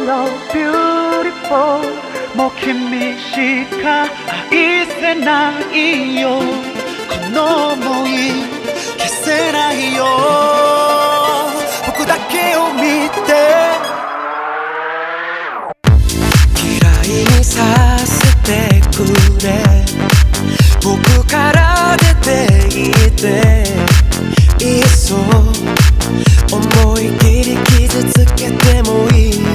no beautiful もう君しか愛せないよこの想い消せないよ僕だけを見て嫌いにさせてくれ僕から出ていっていっそ思い切り傷つけてもいい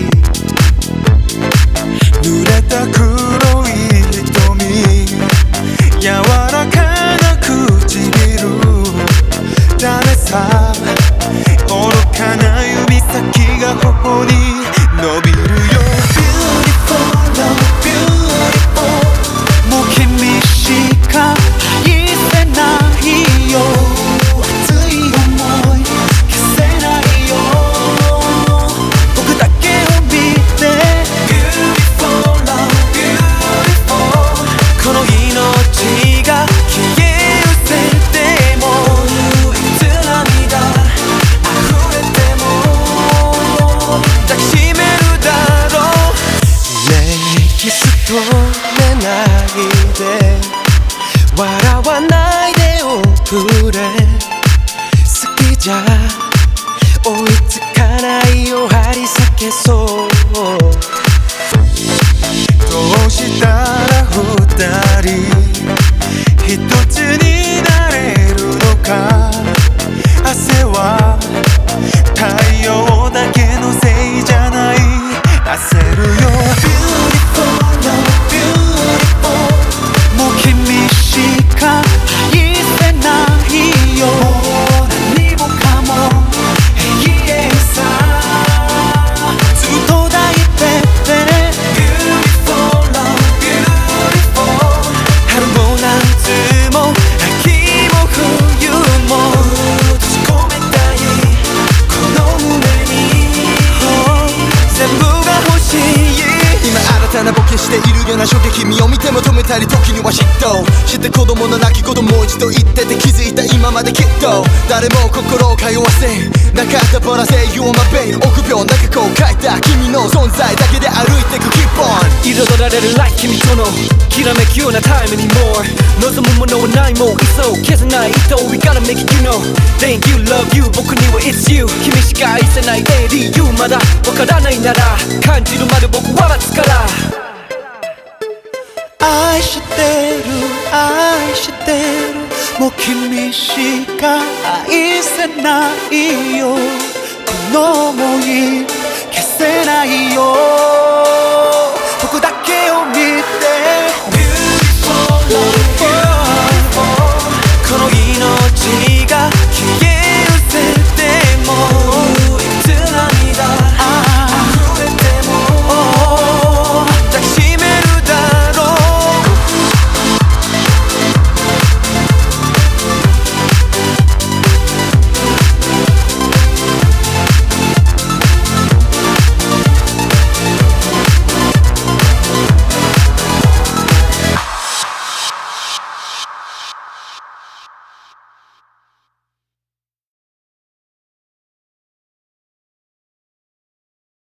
濡れた黒い瞳柔らかな唇ダメさ愚かな指先が頬に伸びるよ Beautiful, no beautiful もう君しか愛せないよ熱い想い消せないよ僕だけを見て Beautiful, no beautiful この命が消え失せてもいつ涙溢れても抱きしめるだろうキス止めないで笑わないでおくれ好きじゃ追いつかないよ張り裂けそうどうしたら二人一つになれるのか汗は太陽だけのせいじゃない焦るよ Beautiful, no beautiful もう君しか愛せないよ何もかも永遠さずっと抱いてて Beautiful, no beautiful 春も夏も秋も冬も閉じ込めたいこの胸に、全部が欲しい今新たなボケしているような衝撃身を見て求めたり時には嫉妬して子供の泣き言もう一度言ってて気づいた今まできっと誰も心を通わせなかったバラせ You are my babe 臆病な過去を変えた君の存在だけで歩いてく Keep on 彩られる like 君とのきらめくようなタイムに more 望むものはないもういっそ消せない糸 We gotta make it you know Thank you love you 僕には It's you 君しか愛せない ADU まだわからないなら感じるまで僕は待つから愛してる愛してるもう君しか愛せないよこの想い消せないよ